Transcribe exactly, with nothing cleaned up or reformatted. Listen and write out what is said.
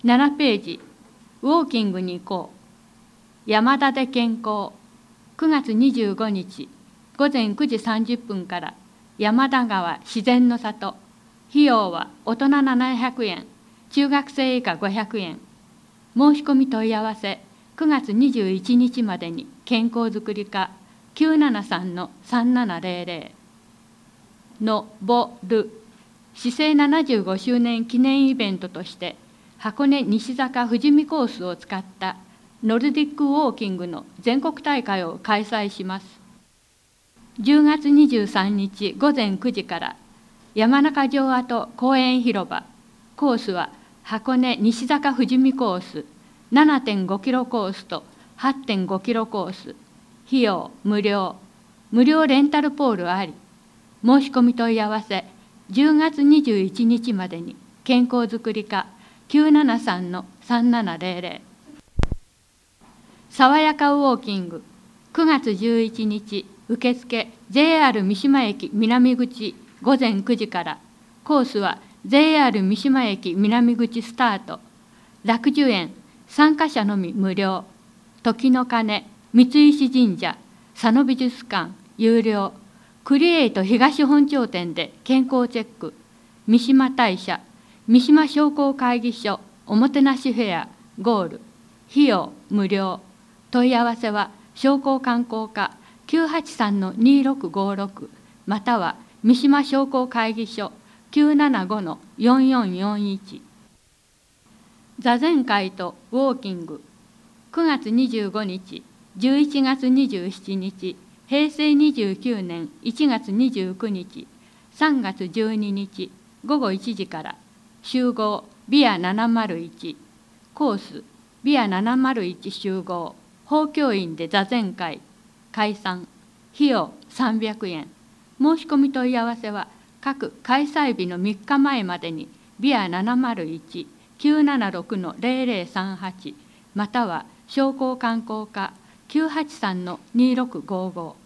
ななページ、ウォーキングに行こう。山田で健康。くがつにじゅうごにち、ごぜんくじさんじゅっぷんから山田川自然の里。費用は大人ななひゃくえん、中学生以下ごひゃくえん。申し込み問い合わせ、くがつにじゅういちにちまでに健康づくり課 きゅうななさんのさんななぜろぜろ。のぼる。市政ななじゅうごしゅうねん記念イベントとして箱根西坂富士見コースを使ったノルディックウォーキングの全国大会を開催します。じゅうがつにじゅうさんにちごぜんくじから山中城跡公園広場。コースは箱根西坂富士見コース ななてんごキロコースと はちてんごキロコース。費用無料。無料レンタルポールあり。申し込み問い合わせじゅうがつにじゅういちにちまでに健康づくり課 きゅうななさんのさんななぜろぜろ。爽やかウォーキング。くがつじゅういちにち受付 ジェイアール 三島駅南口ごぜんくじから。コースは ジェイアール 三島駅南口スタート。楽寿園、参加者のみ無料。時の鐘、三石神社、佐野美術館有料。クリエイト東本町店で健康チェック。三島大社、三島商工会議所おもてなしフェアゴール。費用無料。問い合わせは商工観光課 きゅうはちさんのにろくごろく または三島商工会議所 きゅうななごのよんよんよんいち。座禅会とウォーキング。くがつにじゅうごにち、じゅういちがつにじゅうしちにち、へいせいにじゅうきゅうねんいちがつにじゅうくにち、さんがつじゅうににちごごいちじから。集合ビアななまるいち。コースビアななまるいち集合。法教員で座禅会。解散。費用さんびゃくえん。申し込み問い合わせは各開催日のみっかまえまでにビアななまるいち きゅうななろくのぜろぜろさんはちまたは商工観光課 きゅうはちさんのにろくごご。